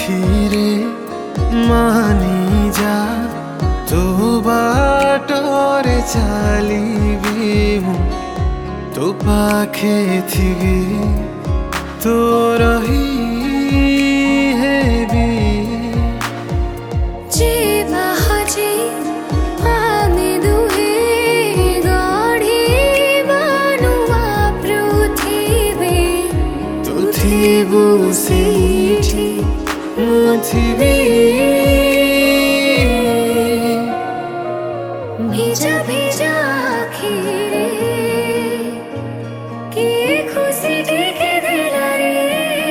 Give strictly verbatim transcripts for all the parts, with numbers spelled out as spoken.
आखिरे मानी जा तो बाटोरे चलिबी मु तो पाखे थिबी तो रही हेबी जे बाहजे आने दुहे गढ़ी बनुआ पृथ्वी तो थिबु सेठी मु थिबी भिजा भिजा आखिरे कि खुशी ढेके देला रे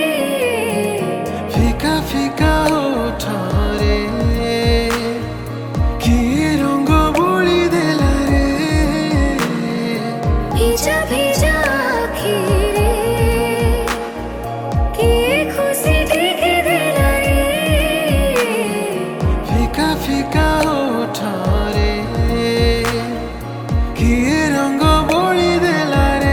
फिका फिका ओठरे कि रंग बोली देला रे भिजा भिजा आखिरे कि खुशी ढेके देला रे फिका फिका ओठरे कि रंग बोली देला रे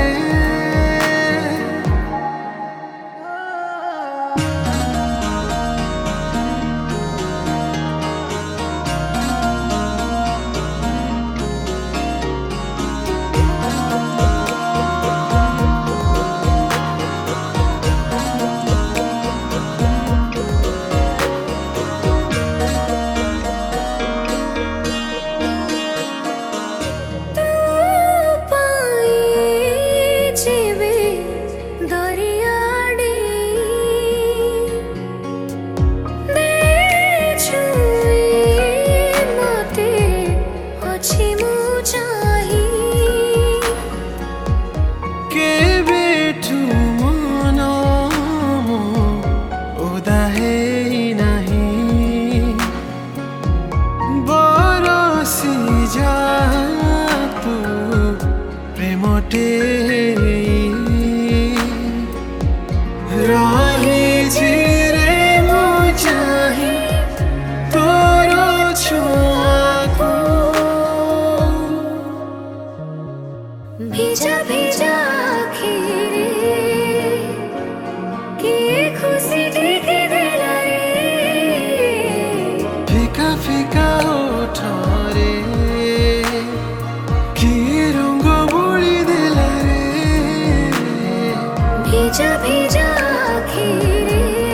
प्रेमटे रही जिरे मु चाहे तोरो छुआको भिजा भिजा आखिरे कि खुशी ढेके देला रे फिका फिका ओठरे कि रंग बोली देला रे भिजा भिजा आखिरे